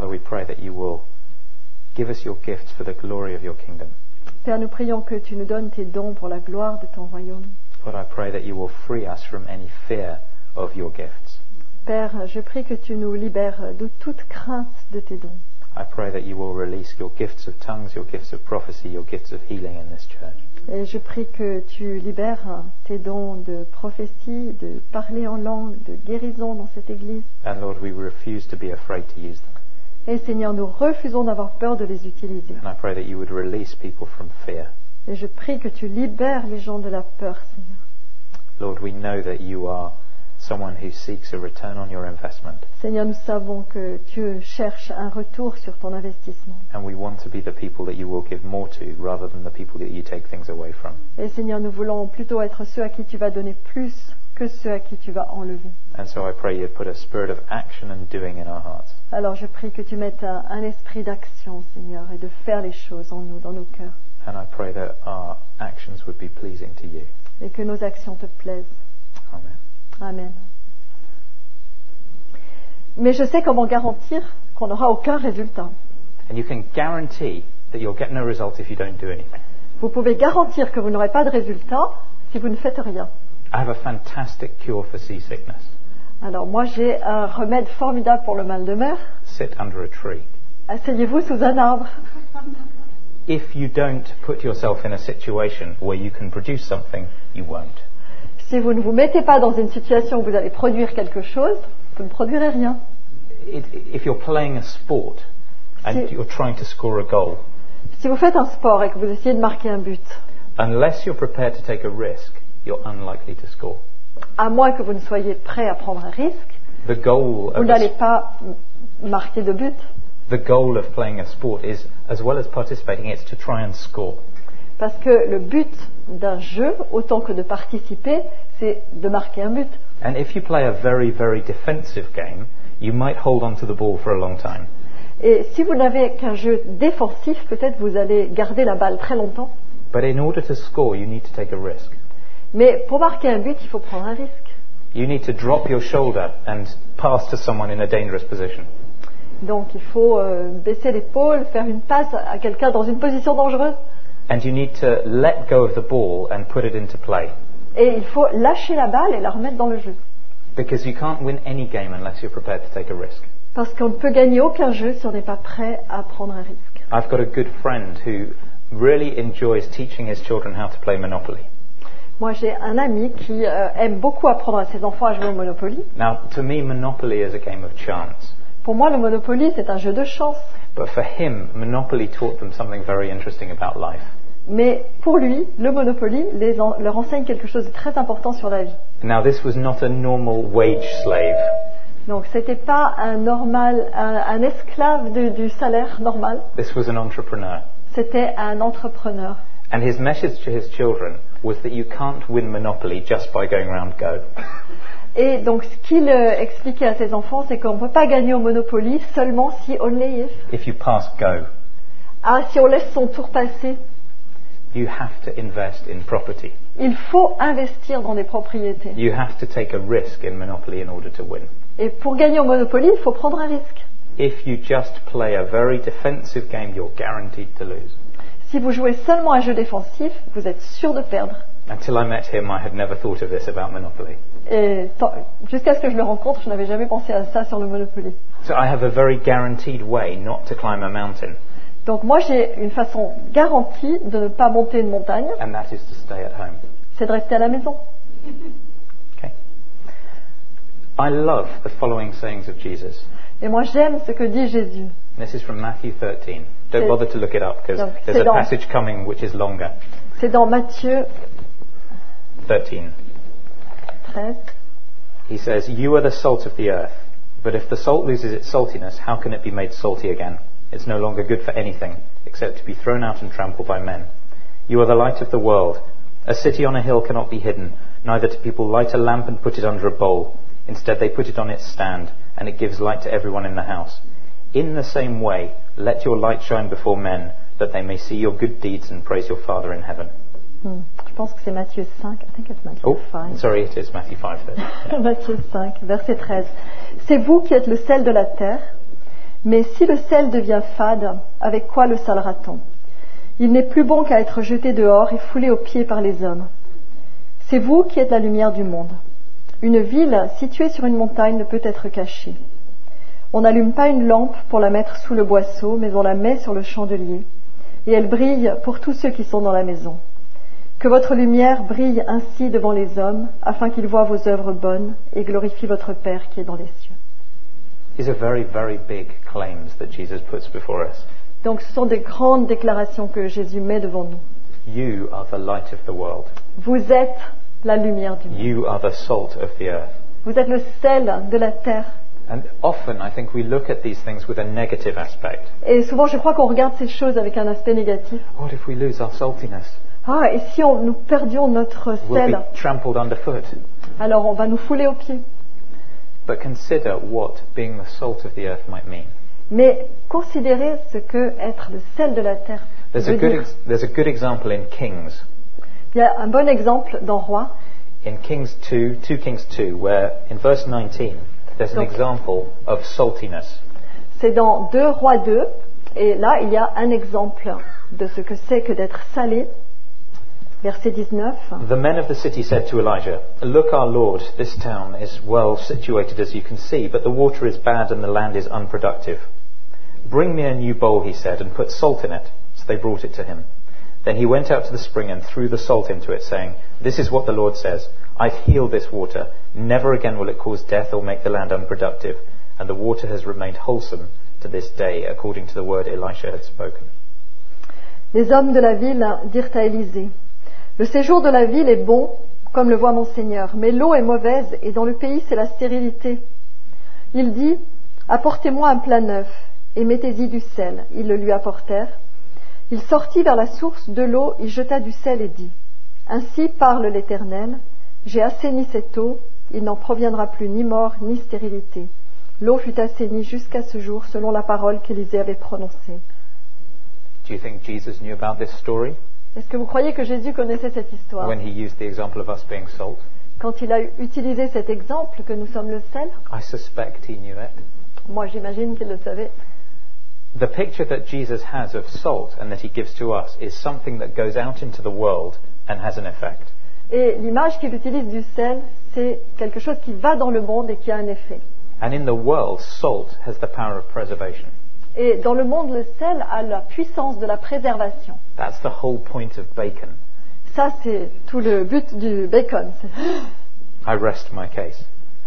Father, we pray that you will give us your gifts for the glory of your kingdom. Père, nous prions que tu nous donnes tes dons pour la gloire de ton royaume. Lord, I pray that you will free us from any fear of your gifts. Père, je prie que tu nous libères de toute crainte de tes dons. I pray that you will release your gifts of tongues, your gifts of prophecy, your gifts of healing in this church. Et je prie que tu libères tes dons de prophétie, de parler en langue, de guérison dans cette église. And Lord, we refuse to be afraid to use them. Et Seigneur, nous refusons d'avoir peur de les utiliser. And I pray that you would release people from fear. Et je prie que tu libères les gens de la peur, Seigneur. Lord, we know that you are someone who seeks a return on your investment. Seigneur, nous savons que tu cherches un retour sur ton investissement. And we want to be the people that you will give more to rather than the people that you take things away from. Et Seigneur, nous voulons plutôt être ceux à qui tu vas donner plus que ceux à qui tu vas enlever. And so I pray you'd put a spirit of action and doing in our hearts. Alors je prie que tu mettes un esprit d'action, Seigneur, et de faire les choses en nous, dans nos cœurs. And I pray that our actions would be pleasing to you. Et que nos actions te plaisent. Amen. Amen. Mais je sais comment garantir qu'on n'aura aucun résultat. And you can guarantee that you'll get no result if you don't do anything. Vous pouvez garantir que vous n'aurez pas de résultat si vous ne faites rien. I have a fantastic cure for seasickness. Alors moi j'ai un remède formidable pour le mal de mer. Sit under a tree. Asseyez-vous sous un arbre. If you don't put yourself in a situation where you can produce something, you won't. Si vous ne vous mettez pas dans une situation où vous allez produire quelque chose, vous ne produirez rien. If you're playing a sport and you're trying to score a goal, si vous faites un sport et que vous essayez de marquer un but, unless you're prepared to take a risk, you're unlikely to score. À moins que vous ne soyez prêt à prendre un risque, The goal vous of n'allez pas marquer de but. The goal of playing a sport is, as well as participating, it's to try and score. Parce que le but d'un jeu, autant que de participer, c'est de marquer un but. And if you play a very, very defensive game, you might hold on to the ball for a long time. Et si vous n'avez qu'un jeu défensif, peut-être vous allez garder la balle très longtemps. But in order to score, you need to take a risk. Mais pour marquer un but, il faut prendre un risque. You need to drop your shoulder and pass to someone in a dangerous position. Donc il faut baisser l'épaule, faire une passe à quelqu'un dans une position dangereuse. And you need to let go of the ball and put it into play. Et il faut lâcher la balle et la remettre dans le jeu. Because you can't win any game unless you're prepared to take a risk. Parce qu'on ne peut gagner aucun jeu si on n'est pas prêt à prendre un risque. I've got a good friend who really enjoys teaching his children how to play Monopoly. Moi, j'ai un ami qui aime beaucoup apprendre à ses enfants à jouer au Monopoly. Now, to me, Monopoly is a game of chance. Pour moi, le Monopoly, c'est un jeu de chance. But for him, Monopoly taught them something very interesting about life. Mais pour lui, le Monopoly leur enseigne quelque chose de très important sur la vie. Now, this was not a normal wage slave. Donc, c'était pas un esclave du salaire normal. This was an entrepreneur. C'était un entrepreneur. And his message to his children was that you can't win Monopoly just by going round Go. Et donc, ce qu'il expliquait à ses enfants, c'est qu'on ne peut pas gagner au Monopoly seulement si only If you pass Go, si on laisse son tour passer. you have to invest in property. Il faut investir dans des propriétés. You have to take a risk in Monopoly in order to win. Et pour gagner au Monopoly, il faut prendre un risque. If you just play a very defensive game, you're guaranteed to lose. Si vous jouez seulement un jeu défensif, vous êtes sûr de perdre. Until I met him, I had never thought of this about Monopoly. Et jusqu'à ce que je le rencontre, je n'avais jamais pensé à ça sur le Monopoly. So I have a very guaranteed way not to climb a mountain, Donc moi, j'ai une façon garantie de ne pas monter une montagne, and that is to stay at home. c'est de rester à la maison. Okay. I love the following sayings of Jesus. Et moi, j'aime ce que dit Jésus. This is from Matthew 13. Don't bother to look it up because Donc, there's a passage coming which is longer. C'est dans Matthieu 13. 13. He says, "You are the salt of the earth, but if the salt loses its saltiness, how can it be made salty again? It's no longer good for anything except to be thrown out and trampled by men. You are the light of the world. A city on a hill cannot be hidden, neither do people light a lamp and put it under a bowl. Instead they put it on its stand, and it gives light to everyone in the house. In the same way, let your light shine before men, that they may see your good deeds and praise your Father in heaven." Je pense que c'est Matthieu 5. I think it's Matthew 5. Sorry, it is Matthew 5. Matthieu 5, verset 13. C'est vous qui êtes le sel de la terre. Mais si le sel devient fade, avec quoi le salera-t-on? Il n'est plus bon qu'à être jeté dehors et foulé aux pieds par les hommes. C'est vous qui êtes la lumière du monde. Une ville située sur une montagne ne peut être cachée. On n'allume pas une lampe pour la mettre sous le boisseau, mais on la met sur le chandelier, et elle brille pour tous ceux qui sont dans la maison. Que votre lumière brille ainsi devant les hommes, afin qu'ils voient vos œuvres bonnes et glorifient votre Père qui est dans les cieux. These are very, very big claims that Jesus puts before us. Donc ce sont des grandes déclarations que Jésus met devant nous. You are the light of the world. Vous êtes la lumière du monde. You are the salt of the earth. Vous êtes le sel de la terre. And often I think we look at these things with a negative aspect. Et souvent je crois qu'on regarde ces choses avec un aspect négatif. What if we lose our saltiness? Ah, et si nous perdions notre We'll sel, be trampled underfoot. alors on va nous fouler aux pieds. But consider what being the salt of the earth might mean. Mais considérez ce que être le sel de la terre There's a veut dire. there's a good example in Kings. Il y a un bon exemple dans Rois, In Kings 2 Kings 2, where in verse 19 there's an Donc- example of saltiness. c'est dans 2 Rois 2, et là il y a un exemple de ce que c'est que d'être salé. Verset 19. The men of the city said to Elijah, "Look, our Lord, this town is well situated as you can see, but the water is bad and the land is unproductive. Bring me a new bowl," he said, "and put salt in it." So they brought it to him. Then he went out to the spring and threw the salt into it, saying, "This is what the Lord says, I've healed this water. Never again will it cause death or make the land unproductive. And the water has remained wholesome to this day, according to the word Elisha had spoken." Les hommes de la ville dirent à Élisée, « Le séjour de la ville est bon, comme le voit mon Seigneur, mais l'eau est mauvaise et dans le pays c'est la stérilité. » Il dit, « Apportez-moi un plat neuf et mettez-y du sel. » Ils le lui apportèrent. Il sortit vers la source de l'eau, y jeta du sel et dit, « Ainsi parle l'Éternel, j'ai assaini cette eau, il n'en proviendra plus ni mort ni stérilité. » L'eau fut assainie jusqu'à ce jour selon la parole qu'Élisée avait prononcée. Do you think Jesus knew about this story Est-ce que vous croyez que Jésus connaissait cette histoire when he used the example of us being salt? quand il a utilisé cet exemple que nous sommes le sel? I suspect he knew it. Moi, j'imagine qu'il le savait. The picture that Jesus has of salt and that he gives to us is something that goes out into the world and has an effect. Et l'image qu'il utilise du sel, c'est quelque chose qui va dans le monde et qui a un effet. And in the world, salt has the power of preservation. Et dans le monde, le sel a la puissance de la préservation. That's the whole point of bacon. Ça, c'est tout le but du bacon. I rest my case.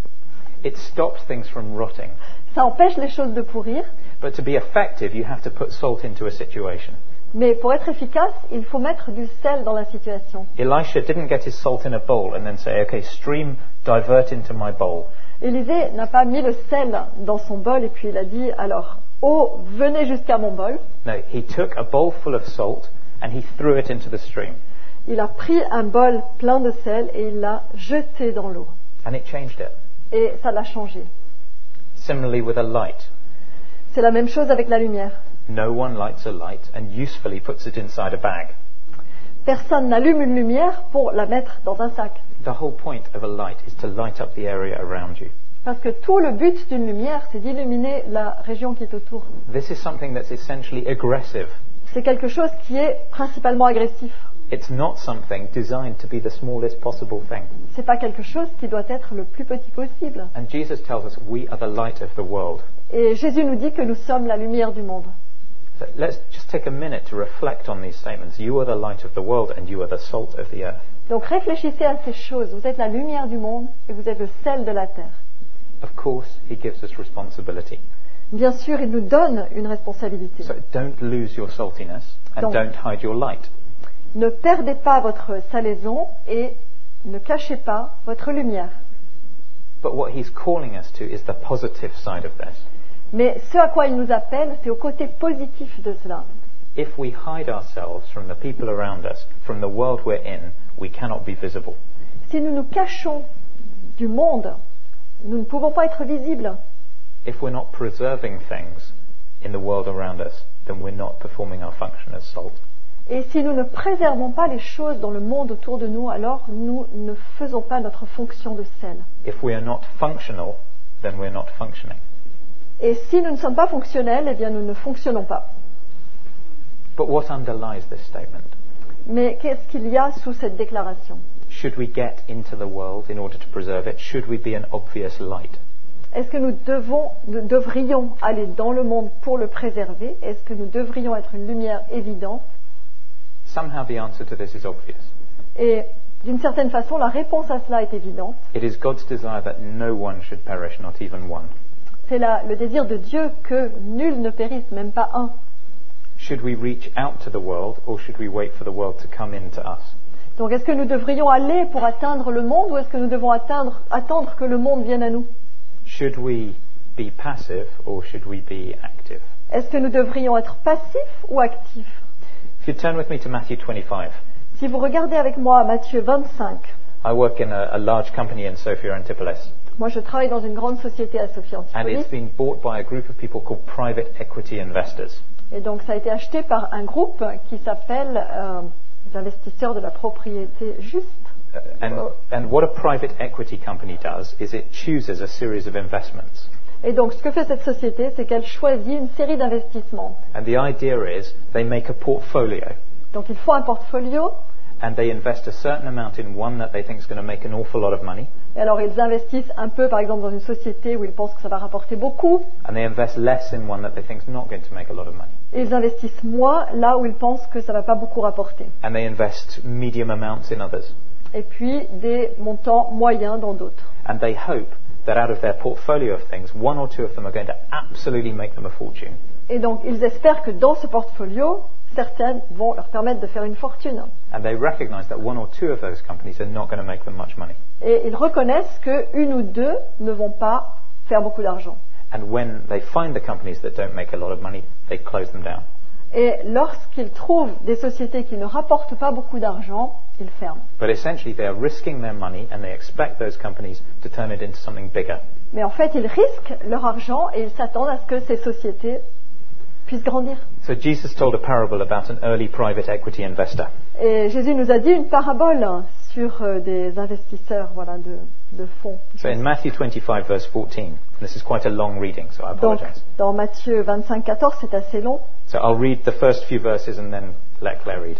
It stops things from rotting. Ça empêche les choses de pourrir, But to be effective, you have to put salt into a situation. mais pour être efficace, il faut mettre du sel dans la situation. Elisha didn't get his salt in a bowl and then say, "Okay, stream, divert into my bowl." Élisée n'a pas mis le sel dans son bol et puis il a dit, alors, eau, venez jusqu'à mon bol. No, he took a bowl full of salt and he threw it into the stream. Il a pris un bol plein de sel et il l'a jeté dans l'eau. And it changed it. Et ça l'a changé. Similarly with a light. C'est la même chose avec la lumière. No one lights a light and usefully puts it inside a bag. Personne n'allume une lumière pour la mettre dans un sac. The whole point of a light is to light up the area around you. Parce que tout le but d'une lumière, c'est d'illuminer la région qui est autour. This is something that's essentially aggressive. C'est quelque chose qui est principalement agressif. It's not something designed to be the smallest possible thing. C'est pas quelque chose qui doit être le plus petit possible. And Jesus tells us we are the light of the world. Et Jésus nous dit que nous sommes la lumière du monde. So let's just take a minute to reflect on these statements. You are the light of the world and you are the salt of the earth. Donc réfléchissez à ces choses. Vous êtes la lumière du monde et vous êtes le sel de la terre. Of course, he gives us responsibility. Bien sûr, il nous donne une responsabilité. So don't lose your saltiness and Donc- don't hide your light. Ne perdez pas votre salaison et ne cachez pas votre lumière. But what he's calling us to is the positive side of this. Mais ce à quoi il nous appelle, c'est au côté positif de cela. If we hide ourselves from the people around us, from the world we're in, we cannot be visible. Si nous nous cachons du monde, nous ne pouvons pas être visibles. If we're not preserving things in the world around us, then we're not performing our function as salt. Et si nous ne préservons pas les choses dans le monde autour de nous, alors nous ne faisons pas notre fonction de sel. If we are not functional, then we're not functioning. Et si nous ne sommes pas fonctionnels, eh bien nous ne fonctionnons pas. But what underlies this statement? Mais qu'est-ce qu'il y a sous cette déclaration? Should we get into the world in order to preserve it? Should we be an obvious light? Est-ce que nous devrions aller dans le monde pour le préserver? Est-ce que nous devrions être une lumière évidente? Somehow the answer to this is obvious. Et d'une certaine façon, la réponse à cela est évidente. It is God's desire that no one should perish, not even one. C'est le désir de Dieu que nul ne périsse, même pas un. Should we reach out to the world, or should we wait for the world to come into us? Donc est-ce que nous devrions aller pour atteindre le monde ou est-ce que nous devons attendre que le monde vienne à nous? Should we be passive, or should we be active? Est-ce que nous devrions être passifs ou actifs? If you turn with me to Matthew 25. Si vous regardez avec moi Matthieu 25, I work in a large company in Sophia Antipolis, moi je travaille dans une grande société à Sophia and Antipolis, it's been bought by a group of people called private equity investors. et donc ça a été acheté par un groupe qui s'appelle les investisseurs de la propriété juste. And what a private equity company does is it chooses a series of investments. Et donc ce que fait cette société, c'est qu'elle choisit une série d'investissements. And the idea is they make a portfolio, Donc ils font un portfolio, and they invest a certain amount in one that they think is going to make an awful lot of money, et alors ils investissent un peu par exemple dans une société où ils pensent que ça va rapporter beaucoup, and they invest less in one that they think is not going to make a lot of money. et ils investissent moins là où ils pensent que ça ne va pas beaucoup rapporter. And they invest medium amounts in others. Et puis des montants moyens dans d'autres. And they hope that out of their portfolio of things, one or two of them are going to absolutely make them a fortune. Et donc ils espèrent que dans ce portfolio, certaines vont leur permettre de faire une fortune. And they recognize that one or two of those companies are not going to make them much money. Et ils reconnaissent qu'une ou deux ne vont pas faire beaucoup d'argent. And when they find the companies that don't make a lot of money, they close them down. Et lorsqu'ils trouvent des sociétés qui ne rapportent pas beaucoup d'argent, ils ferment. But essentially, they are risking their money and they expect those companies to turn it into something bigger. Mais en fait, ils risquent leur argent et ils s'attendent à ce que ces sociétés puissent grandir. So Jesus told a parable about an early private equity investor. Et Jésus nous a dit une parabole sur des investisseurs de fonds. So in Matthew 25, verse 14, this is quite a long reading, so I Donc, apologize. dans Matthieu 25, 14, c'est assez long. So I'll read the first few verses and then let Claire read.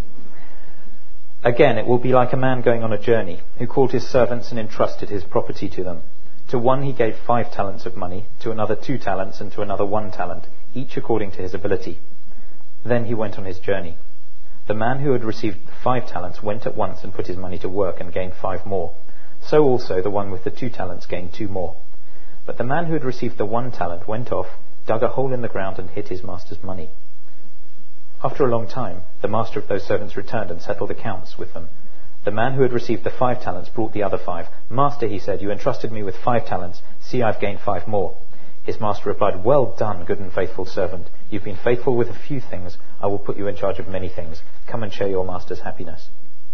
Again, it will be like a man going on a journey, who called his servants and entrusted his property to them. To one he gave 5 talents of money, to another 2 talents, and to another 1 talent, each according to his ability. Then he went on his journey. The man who had received 5 talents went at once and put his money to work and gained 5 more. So also the one with the 2 talents gained 2 more. But the man who had received the 1 talent went off, dug a hole in the ground, and hid his master's money. After a long time, the master of those servants returned and settled accounts with them. The man who had received the 5 talents brought the other 5. Master, he said, you entrusted me with 5 talents. See, I've gained 5 more. His master replied, well done, good and faithful servant. You've been faithful with a few things. I will put you in charge of many things. Come and share your master's happiness.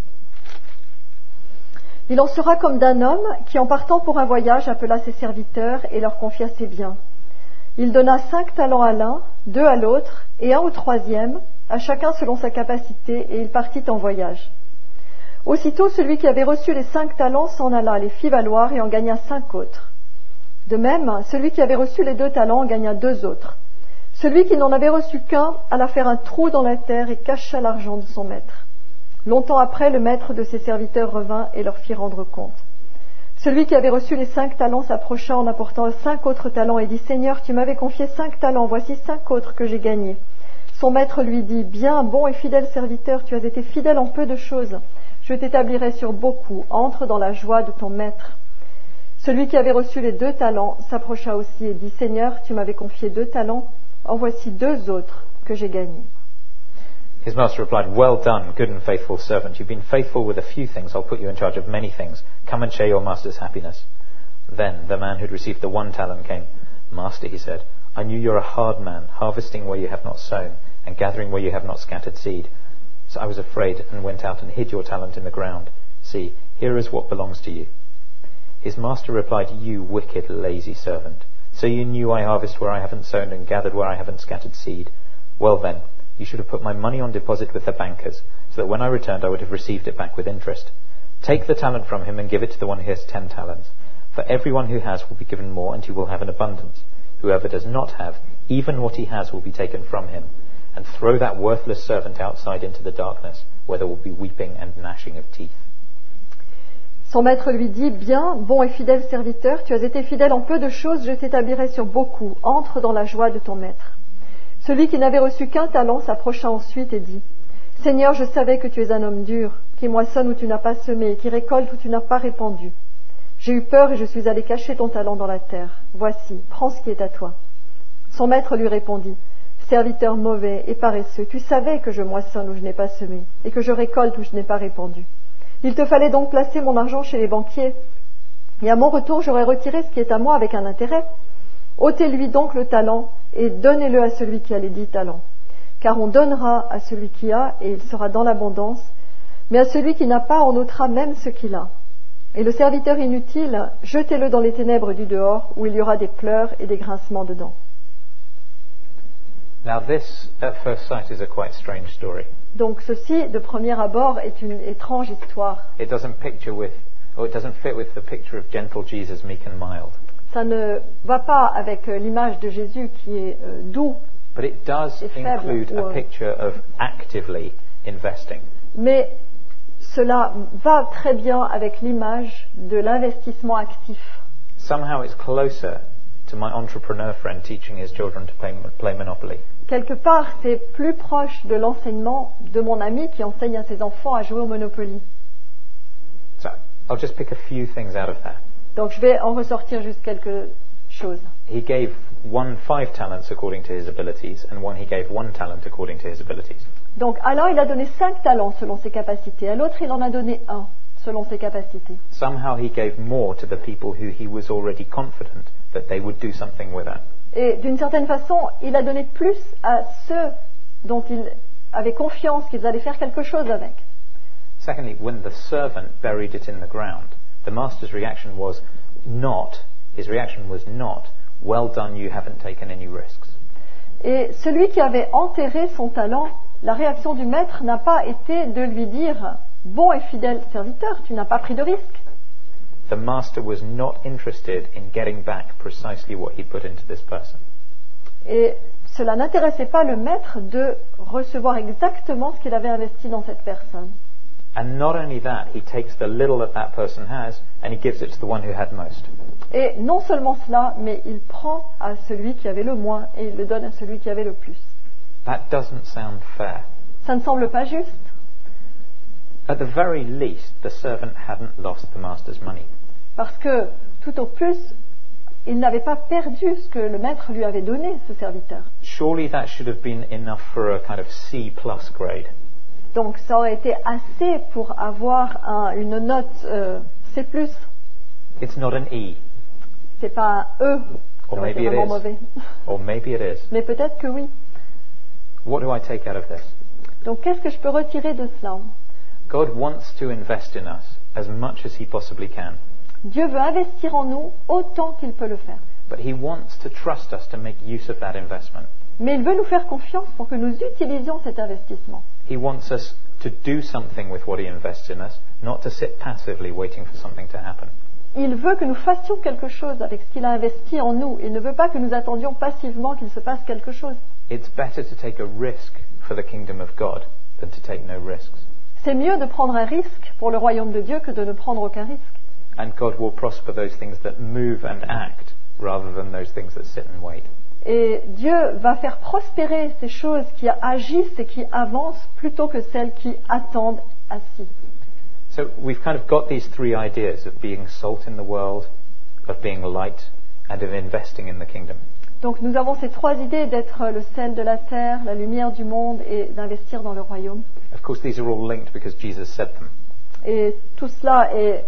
Il en sera comme d'un homme qui, en partant pour un voyage, appela ses serviteurs et leur confia ses biens. Il donna 5 talents à l'un, 2 à l'autre, et 1 au troisième, à chacun selon sa capacité, et il partit en voyage. Aussitôt, celui qui avait reçu les 5 talents s'en alla, les fit valoir et en gagna 5 autres. De même, celui qui avait reçu les 2 talents en gagna 2 autres. Celui qui n'en avait reçu qu'un alla faire un trou dans la terre et cacha l'argent de son maître. Longtemps après, le maître de ses serviteurs revint et leur fit rendre compte. Celui qui avait reçu les 5 talents s'approcha en apportant 5 autres talents et dit « Seigneur, tu m'avais confié 5 talents, voici 5 autres que j'ai gagnés. » Son maître lui dit « Bien, bon et fidèle serviteur, tu as été fidèle en peu de choses. Je t'établirai sur beaucoup, entre dans la joie de ton maître. » Celui qui avait reçu les 2 talents s'approcha aussi et dit « Seigneur, tu m'avais confié 2 talents, en voici 2 autres que j'ai gagnés. » His master replied, well done, good and faithful servant. You've been faithful with a few things. I'll put you in charge of many things. Come and share your master's happiness. Then the man who'd received the 1 talent came. Master, he said, I knew you're a hard man, harvesting where you have not sown, and gathering where you have not scattered seed. So I was afraid and went out and hid your talent in the ground. See, here is what belongs to you. His master replied, you wicked, lazy servant. So you knew I harvest where I haven't sown and gathered where I haven't scattered seed. Well then, you should have put my money on deposit with the bankers, so that when I returned I would have received it back with interest. Take the talent from him and give it to the one who has 10 talents. For everyone who has will be given more, and he will have an abundance. Whoever does not have, even what he has will be taken from him. And throw that worthless servant outside into the darkness, where there will be weeping and gnashing of teeth. Son maître lui dit, bien, bon et fidèle serviteur, tu as été fidèle en peu de choses, je t'établirai sur beaucoup. Entre dans la joie de ton maître. Celui qui n'avait reçu qu'un talent s'approcha ensuite et dit, Seigneur, je savais que tu es un homme dur, qui moissonne où tu n'as pas semé, et qui récolte où tu n'as pas répandu. J'ai eu peur et je suis allé cacher ton talent dans la terre. Voici, prends ce qui est à toi. Son maître lui répondit, serviteur mauvais et paresseux, tu savais que je moissonne où je n'ai pas semé, et que je récolte où je n'ai pas répandu. Il te fallait donc placer mon argent chez les banquiers, et à mon retour j'aurais retiré ce qui est à moi avec un intérêt. Ôtez-lui donc le talent, et donnez-le à celui qui a les 10 talents. Car on donnera à celui qui a, et il sera dans l'abondance, mais à celui qui n'a pas, on ôtera même ce qu'il a. Et le serviteur inutile, jetez-le dans les ténèbres du dehors, où il y aura des pleurs et des grincements de dents. Now this, at first sight, is a quite strange story. Donc ceci, de premier abord, est une étrange histoire. It doesn't fit with the picture of gentle Jesus, meek and mild. Ça ne va pas avec l'image de Jésus qui est doux. But it does Et faible, include a picture of actively investing. Mais cela va très bien avec l'image de l'investissement actif. Somehow it's closer to my entrepreneur friend teaching his children to play Monopoly. Quelque part, c'est plus proche de l'enseignement de mon ami qui enseigne à ses enfants à jouer au Monopoly. So I'll just pick a few things out of that. Donc je vais en ressortir juste quelque chose. He gave one 5 talents according to his abilities, and one he gave 1 talent according to his abilities. Donc à l'un, il a donné 5 talents selon ses capacités. À l'autre, il en a donné 1 selon ses capacités. Somehow he gave more to the people who he was already confident that they would do something with it. Et d'une certaine façon, il a donné plus à ceux dont il avait confiance qu'ils allaient faire quelque chose avec. Secondly, when the servant buried it in the ground, the master's reaction was not, well done, you haven't taken any risks. Et celui qui avait enterré son talent, la réaction du maître n'a pas été de lui dire « Bon et fidèle serviteur, tu n'as pas pris de risque ». The master was not interested in getting back precisely what he put into this person. Et cela n'intéressait pas le maître de recevoir exactement ce qu'il avait investi dans cette personne. And not only that, he takes the little that person has and he gives it to the one who had most. Et non seulement cela, mais il prend à celui qui avait le moins et il le donne à celui qui avait le plus. That doesn't sound fair. Ça ne semble pas juste. At the very least, the servant hadn't lost the master's money. Parce que, tout au plus, il n'avait pas perdu ce que le maître lui avait donné, ce serviteur. Surely that should have been enough for a kind of C+ grade. Donc ça aurait été assez pour avoir une note C+. It's not an E. C'est pas un E. Or Ça aurait été maybe it vraiment is. mauvais. Or maybe it is. Mais peut-être que oui. What do I take out of this? Donc qu'est-ce que je peux retirer de cela? God wants to invest in us as much as he possibly can. Dieu veut investir en nous autant qu'il peut le faire. But he wants to trust us to make use of that investment. Mais il veut nous faire confiance pour que nous utilisions cet investissement. He wants us to do something with what he invests in us, not to sit passively waiting for something to happen. Il veut que nous fassions quelque chose avec ce qu'il a investi en nous. Il ne veut pas que nous attendions passivement qu'il se passe quelque chose. It's better to take a risk for the kingdom of God than to take no risks. C'est mieux de prendre un risque pour le royaume de Dieu que de ne prendre aucun risque. And God will prosper those things that move and act rather than those things that sit and wait. Et Dieu va faire prospérer ces choses qui agissent et qui avancent plutôt que celles qui attendent assis. So we've kind of got these 3 ideas of being salt in the world, of being light, and of investing in the kingdom. Donc nous avons ces 3 idées d'être le sel de la terre, la lumière du monde et d'investir dans le royaume. Of course, these are all linked because Jesus said them. Et tout cela est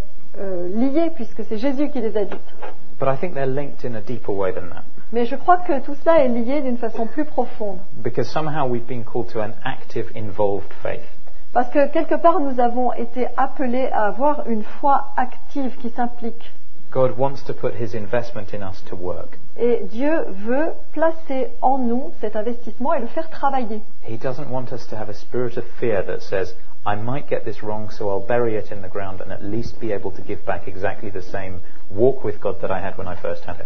lié puisque c'est Jésus qui les a dites. But I think they're linked in a deeper way than that. Mais je crois que tout cela est lié d'une façon plus profonde. Because somehow we've been called to an active, involved faith. Parce que quelque part nous avons été appelés à avoir une foi active qui s'implique. God wants to put his investment in us to work. Et Dieu veut placer en nous cet investissement et le faire travailler. He doesn't want us to have a spirit of fear that says, I might get this wrong, so I'll bury it in the ground and at least be able to give back exactly the same walk with God that I had when I first had him.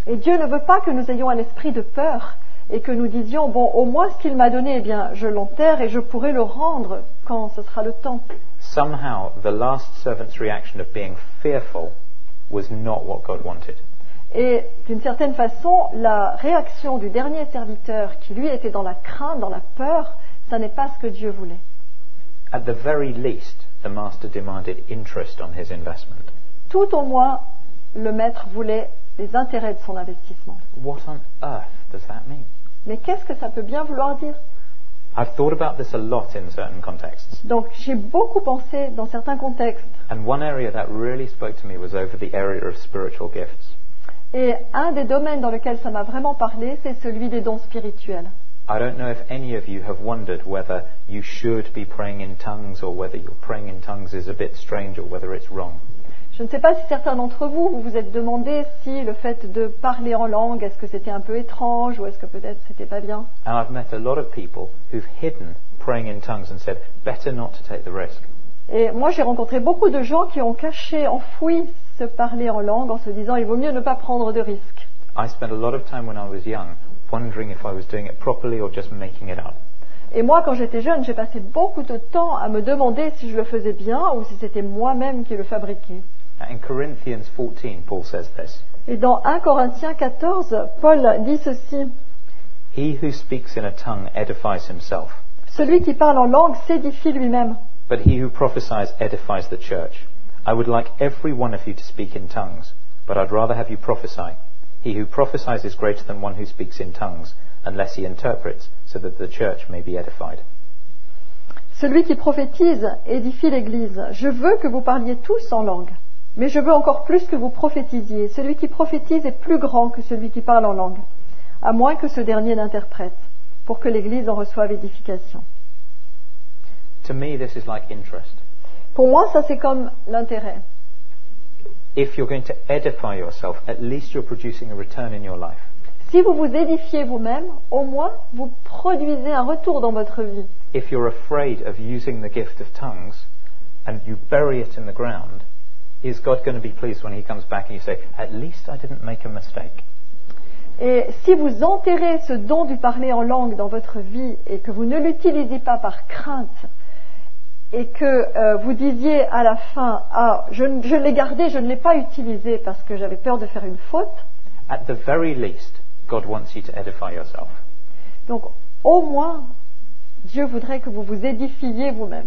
Et Dieu ne veut pas que nous ayons un esprit de peur et que nous disions, bon, au moins ce qu'il m'a donné, eh bien, je l'enterre et je pourrai le rendre quand ce sera le temps. Somehow, the last servant's reaction of being fearful was not what God wanted. Et d'une certaine façon, la réaction du dernier serviteur qui lui était dans la crainte, dans la peur, ça n'est pas ce que Dieu voulait. At the very least, the master demanded interest on his investment. Tout au moins, le maître voulait les intérêts de son investissement. What on earth does that mean? Mais qu'est-ce que ça peut bien vouloir dire? I've thought about this a lot in certain contexts. Donc j'ai beaucoup pensé dans certains contextes. And one area that really spoke to me was over the area of spiritual gifts. Et un des domaines dans lequel ça m'a vraiment parlé, c'est celui des dons spirituels. I don't know if any of you have wondered whether you should be praying in tongues or whether your praying in tongues is a bit strange or whether it's wrong. Je ne sais pas si certains d'entre vous, vous vous êtes demandé si le fait de parler en langue, est-ce que c'était un peu étrange ou est-ce que peut-être c'était pas bien. And I've met a lot of people who've hidden praying in tongues and said, better not to take the risk. Et moi j'ai rencontré beaucoup de gens qui ont caché, enfoui se parler en langue en se disant il vaut mieux ne pas prendre de risques. I spent a lot of time when I was young wondering if I was doing it properly or just making it up. Et moi, quand j'étais jeune, j'ai passé beaucoup de temps à me demander si je le faisais bien ou si c'était moi-même qui le fabriquais. In Corinthians 14, Paul says this. Et dans 1 Corinthiens 14, Paul dit ceci. He who speaks in a tongue edifies himself, Celui qui parle en langue s'édifie lui-même. but he who prophesies edifies the church. I would like every one of you to speak in tongues, but I'd rather have you prophesy. He who prophesies is greater than one who speaks in tongues, unless he interprets, so that the church may be edified. Celui qui prophétise édifie l'Église. Je veux que vous parliez tous en langue, mais je veux encore plus que vous prophétisiez. Celui qui prophétise est plus grand que celui qui parle en langue, à moins que ce dernier l'interprète, pour que l'Église en reçoive édification. To me, this is like interest. Pour moi, ça c'est comme l'intérêt. If you're going to edify yourself, at least you're producing a return in your life. Si vous vous édifiez vous-même, au moins vous produisez un retour dans votre vie. If you're afraid of using the gift of tongues and you bury it in the ground, is God going to be pleased when he comes back and you say, at least I didn't make a mistake? Et si vous enterrez ce don du parler en langue dans votre vie et que vous ne l'utilisez pas par crainte et que vous disiez à la fin, ah, je l'ai gardé, je ne l'ai pas utilisé parce que j'avais peur de faire une faute, At the very least, God wants you to edify yourself. donc au moins Dieu voudrait que vous vous édifiez vous-même.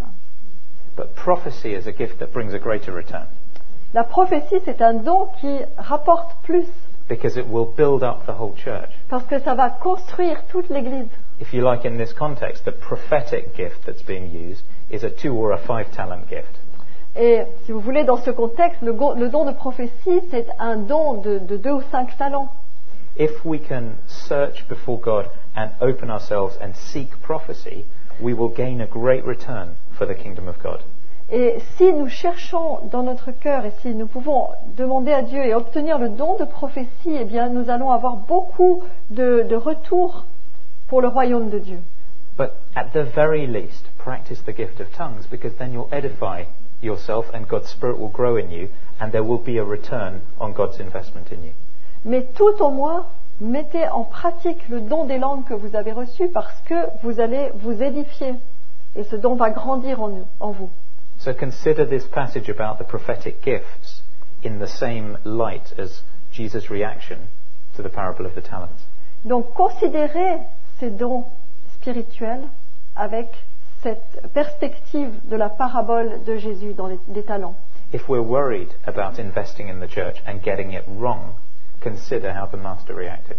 But prophecy is a gift that brings a greater return La prophétie, c'est un don qui rapporte plus because it will build up the whole church. parce que ça va construire toute l'Église. If you like, in this context, the prophetic gift that's being used is a 2 or a 5 talent gift. Et si vous voulez, dans ce contexte, le don de prophétie, c'est un don de 2 ou 5 talents. If we can search before God and open ourselves and seek prophecy, we will gain a great return for the kingdom of God. Et si nous cherchons dans notre cœur et si nous pouvons demander à Dieu et obtenir le don de prophétie, eh bien, nous allons avoir beaucoup de retours pour le royaume de Dieu. But at the very least, practice the gift of tongues because then you'll edify yourself and God's Spirit will grow in you and there will be a return on God's investment in you. Mais tout au moins, mettez en pratique le don des langues que vous avez reçu parce que vous allez vous édifier et ce don va grandir en vous. So consider this passage about the prophetic gifts in the same light as Jesus' reaction to the parable of the talents. Donc considérez ces dons spirituels avec cette perspective de la parabole de Jésus des talents. If we're worried about investing in the church and getting it wrong, consider how the master reacted.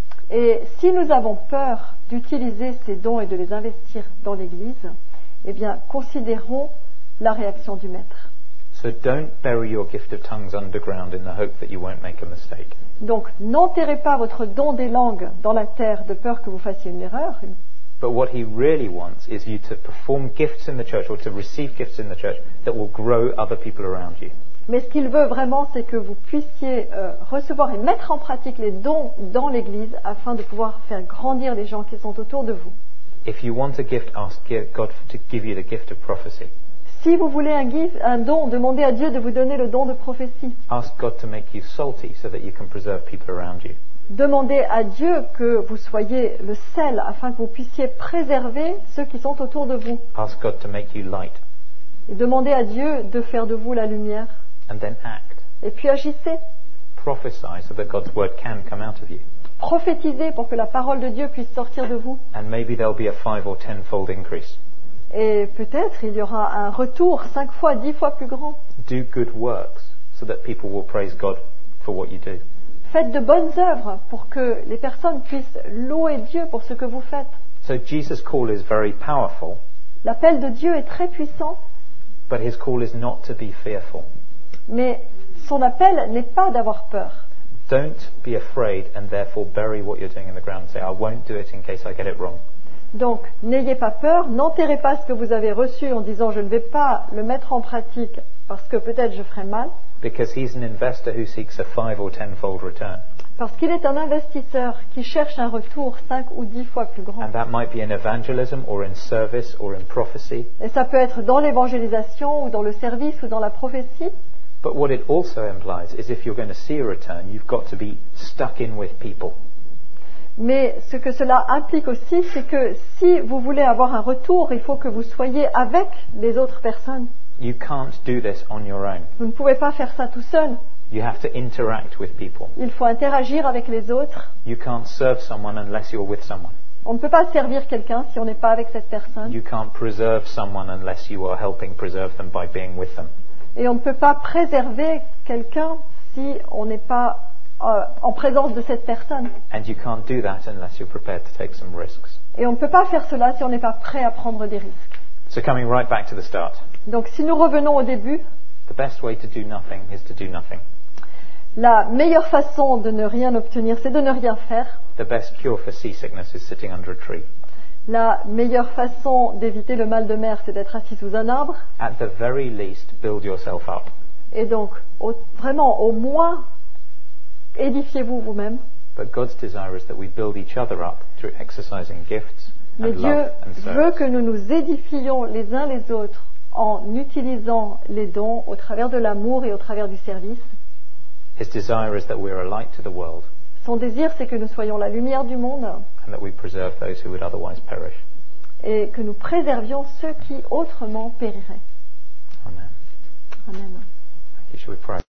Et si nous avons peur d'utiliser ces dons et de les investir dans l'Église, eh bien considérons la réaction du maître. So don't bury your gift of tongues underground in the hope that you won't make a mistake. Donc n'enterrez pas votre don des langues dans la terre de peur que vous fassiez une erreur. But what he really wants is you to perform gifts in the church or to receive gifts in the church that will grow other people around you. Mais ce qu'il veut vraiment, c'est que vous puissiez recevoir et mettre en pratique les dons dans l'Église afin de pouvoir faire grandir les gens qui sont autour de vous. If you want a gift, ask God to give you the gift of prophecy. Si vous voulez un don, demandez à Dieu de vous donner le don de prophétie. Ask God to make you salty so that you can preserve people around you. Demandez à Dieu que vous soyez le sel afin que vous puissiez préserver ceux qui sont autour de vous. Ask God to make you light. Et demandez à Dieu de faire de vous la lumière. And then act. Et puis agissez. Prophesy so that God's word can come out of you. Prophétisez pour que la parole de Dieu puisse sortir de vous. And maybe there'll be a 5 or 10-fold increase. Et peut-être il y aura un retour 5 fois, 10 fois plus grand. Do good works so that people will praise God for what you do. Faites de bonnes œuvres pour que les personnes puissent louer Dieu pour ce que vous faites. So Jesus' call is very powerful, L'appel de Dieu est très puissant, but his call is not to be fearful. mais son appel n'est pas d'avoir peur. Don't be afraid and therefore bury what you're doing in the ground. Say, I won't do it in case I get it wrong. Donc, n'ayez pas peur, n'enterrez pas ce que vous avez reçu en disant je ne vais pas le mettre en pratique parce que peut-être je ferai mal, Because he's an investor who seeks a 5 or 10-fold return. parce qu'il est un investisseur qui cherche un retour 5 ou 10 fois plus grand. And that might be in evangelism or in service or in prophecy. Et ça peut être dans l'évangélisation ou dans le service ou dans la prophétie. But what it also implies is if you're going to see a return, you've got to be stuck in with people. Mais ce que cela implique aussi, c'est que si vous voulez avoir un retour, il faut que vous soyez avec les autres personnes. You can't do this on your own. Vous ne pouvez pas faire ça tout seul. You have to interact with people. Il faut interagir avec les autres. You can't serve someone unless you're with someone. On ne peut pas servir quelqu'un si on n'est pas avec cette personne. You can't preserve someone unless you are helping preserve them by being with them. Et on ne peut pas préserver quelqu'un si on n'est pas en présence de cette personne. And you can't do that unless you're prepared to take some risks. Et on ne peut pas faire cela si on n'est pas prêt à prendre des risques. So coming right back to the start, Donc si nous revenons au début, the best way to do nothing is to do nothing. la meilleure façon de ne rien obtenir, c'est de ne rien faire. The best cure for seasickness is sitting under a tree. La meilleure façon d'éviter le mal de mer, c'est d'être assis sous un arbre. At the very least, build yourself up. Et donc, vraiment, au moins, édifiez-vous vous-même. But God's desire is that we build each other up through exercising gifts Mais and Dieu love and veut service. que nous nous édifions les uns les autres en utilisant les dons au travers de l'amour et au travers du service. His desire is that we are a light to the world Son désir, c'est que nous soyons la lumière du monde and that we preserve those who would otherwise perish. et que nous préservions ceux qui autrement périraient. Amen. Amen. Thank you. Shall we pray?